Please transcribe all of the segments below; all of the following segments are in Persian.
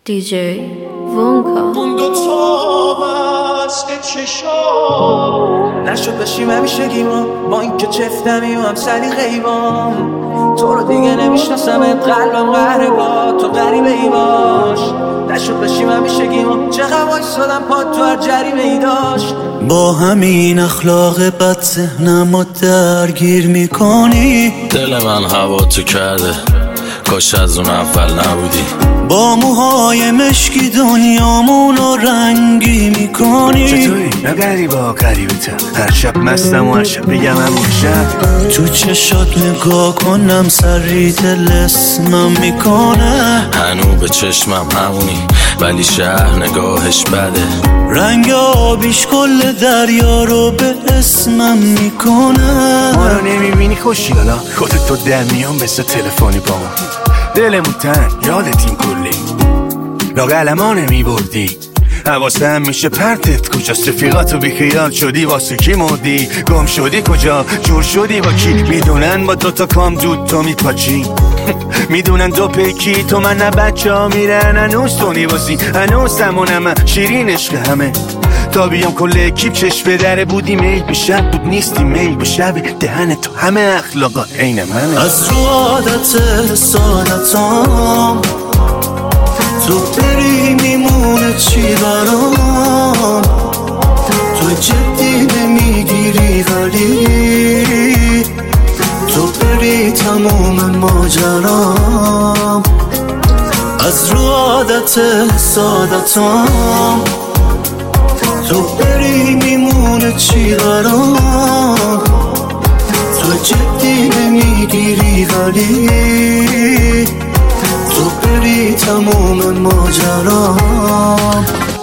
DJ Wonka نشد بشیم همیشگیما با این که چفتمیم هم سلیقه‌ایمام تو رو دیگه نمیشناسمت قلبم قهره با تو غریبه ای باش نشد بشیم همیشگیما چقدر وایسادم پاد تو هر جریمه ای داشت با همین اخلاق بد ذهنمو درگیر میکنی دل من هوا تو کرده کاش از اون اول نبودی با موهای مشکی دنیامونو رنگی میکنی چطوری؟ نه غریبا غریبتم هر شب مستم و هر شب بگم همون شب تو چشات نگاه کنم سری دل اسمم میکنه هنو به چشمم همونی ولی شهر نگاهش بده رنگ آبیش کل دریا رو به اسمم میکنه ما رو نمیبینی خوشیالا خودت تو در میان بسه تلفنی با ما دلمون تن یادتیم کلی لاغلما نمیبردی حواسم میشه پرتت کجاست رفیقاتو بیخیال شدی واسه کی مردی گم شدی کجا جور شدی با کی میدونن با دوتا کام دود تو میپاچی میدونن دو پیکی تو من نه بچه ها میرن هنوز تو نیوازی هنوز سمونم شیرین عشق همه تا بیام کل اکیب چشم به دره بودی میل به شب بود نیستی میل به شب دهن تو همه اخلاقا عین منه از رو عادت سادتام تو بری میمونه چی برام تو جدی نمیگیری ولی تو بری تموم ماجرام از رو عادت سادتام تو بری میمونه چی برام تو جدی نمیگیری ولی تو بری تموم ماجرام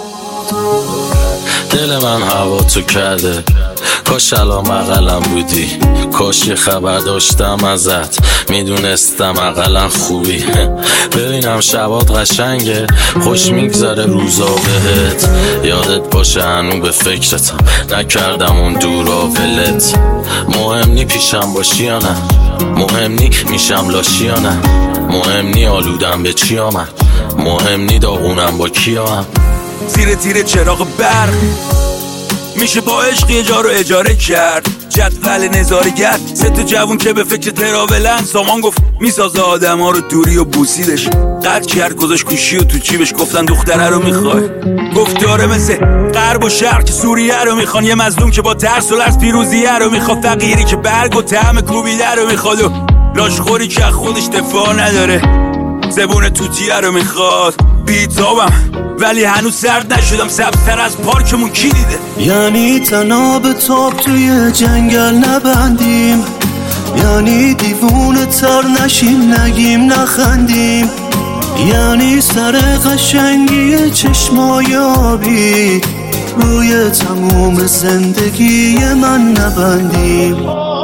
دل من هوا تو کرده کاش الان بغلم بودی کاش یه خبر داشتم ازت میدونستم اقلا خوبی ببینم شبات قشنگه خوش میگذره روزا بهت یادت باشه هنو به فکرتم نکردم اون دورا ولت مهم نی پیشم باشی یا نه مهم نی میشم لاشی یا نه مهم نی آلودم به چی آمد مهم نی داغونم با کی آم زیر تیر چراغ برق میشه با عشق یه جا رو اجاره کرد جدول نظارگر سه تا جوون که به فکر تراولن سامان گفت میسازه آدم ها رو دوری و بوسیدش قد کرد گذاشت کوشی و تو چیبش گفتن دختره رو میخوای گفت داره مثل غرب و شرق که سوریه رو میخوان یه مظلوم که با ترس و لرز پیروزیه رو میخواد فقیری که برگ و طعم کوبیده رو میخواد و لاشخوری که خودش دفاع نداره زبون توتیه رو میخواد بیتابم ولی هنوز سرد نشدم سبزتر از پارکمون کی دیده یعنی تناب تاب توی جنگل نبندیم یعنی دیوونه تر نشیم نگیم نخندیم یعنی سر قشنگی چشمای آبی روی تموم زندگی من نبندیم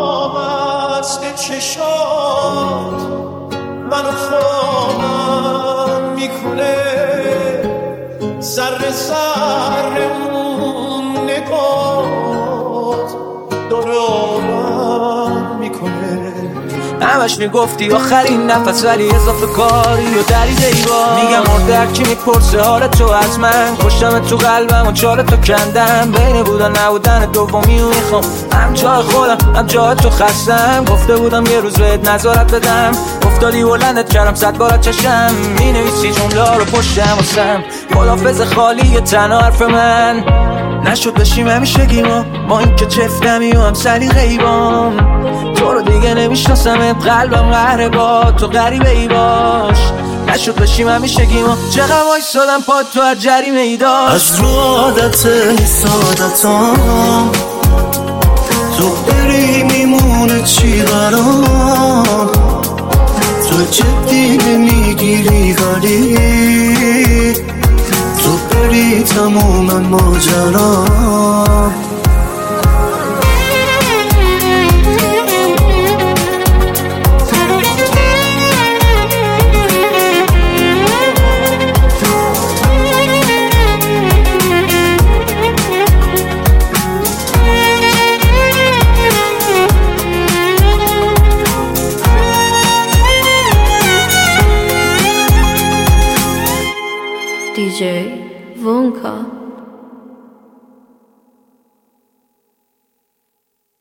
منو خوابم میکنه ذره ذره اون نگات داره آرام میکنه همش میگفتی آخرین نفس ولی اضافه کاری و دریده ای با میگم مرده هرکی میپرسه حال تو از من کشتم تو قلبم و چال تو کندم بین بودن نبودن دومی و میخوام هم جای خودم هم جای تو خستم گفته بودم یه روز بهت نظارت بدم افتادی بلندت کردم 100 بار چشم می نویسی جمله رو پشتم واسم خدافظ خالی تنها حرف من نشد بشیم همیشگیما ما این که چفتمی و هم سلیقه‌ایمام تو رو دیگه نمیشناسمت قلبم قهره با تو غریبه ای باش نشد بشیم همیشگیما چقدر وایسادم پاد تو هر جریمه ای داشت از رو عادت سادتام تو بری میمونه چی برام تو جدی نمیگیری ولی تو بری تموم ماجرام DJ Vonka.